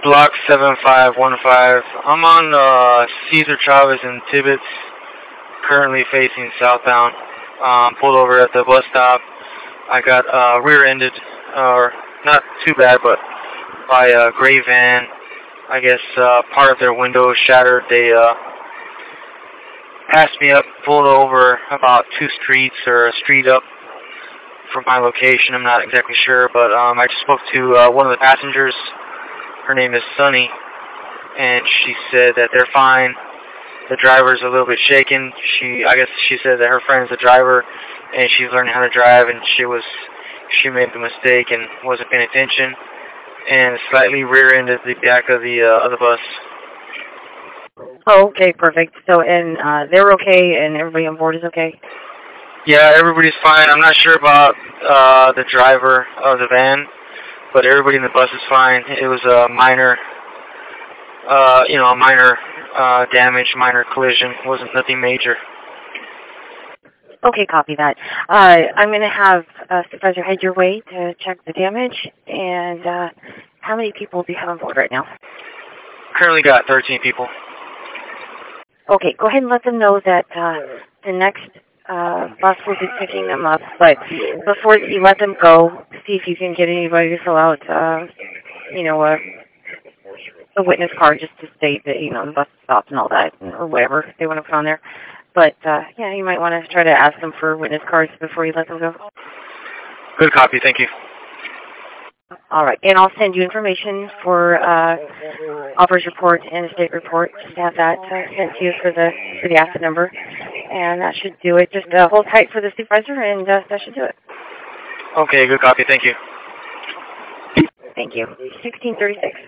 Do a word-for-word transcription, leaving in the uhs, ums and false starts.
Block seven five one five. I'm on uh, Cesar Chavez and Tibbetts, currently facing southbound. Um, pulled over at the bus stop. I got uh, rear-ended, or not too bad, but by a gray van. I guess uh, part of their window shattered. They uh, passed me up, pulled over about two streets or a street up from my location. I'm not exactly sure, but um, I just spoke to uh, one of the passengers. Her name is Sunny, and she said that they're fine. The driver's a little bit shaken. She, I guess she said that her friend's the driver, and she's learning how to drive, and she was, she made the mistake and wasn't paying attention, and slightly rear-ended the back of the uh, of the bus. Oh, okay, perfect. So, and uh, they're okay, and everybody on board is okay? Yeah, everybody's fine. I'm not sure about uh, the driver of the van, but everybody in the bus is fine. It was a minor, uh, you know, a minor uh, damage, minor collision. It wasn't nothing major. Okay, copy that. Uh, I'm going to have uh, Supervisor head your way to check the damage. And uh, how many people do you have on board right now? Currently got thirteen people. Okay, go ahead and let them know that uh, the next uh, bus will be picking them up. But before you let them go, see if you can get anybody to fill out, uh, you know, a, a witness card just to state that, you know, the bus stopped and all that, or whatever they want to put on there. But, uh, yeah, you might want to try to ask them for witness cards before you let them go. Good copy, thank you. All right, and I'll send you information for uh, officer's report and a state report. Just have that uh, sent to you for the for the asset number, and that should do it. Just uh, hold tight for the supervisor, and uh, that should do it. Okay, good copy, thank you. Thank you. sixteen thirty-six.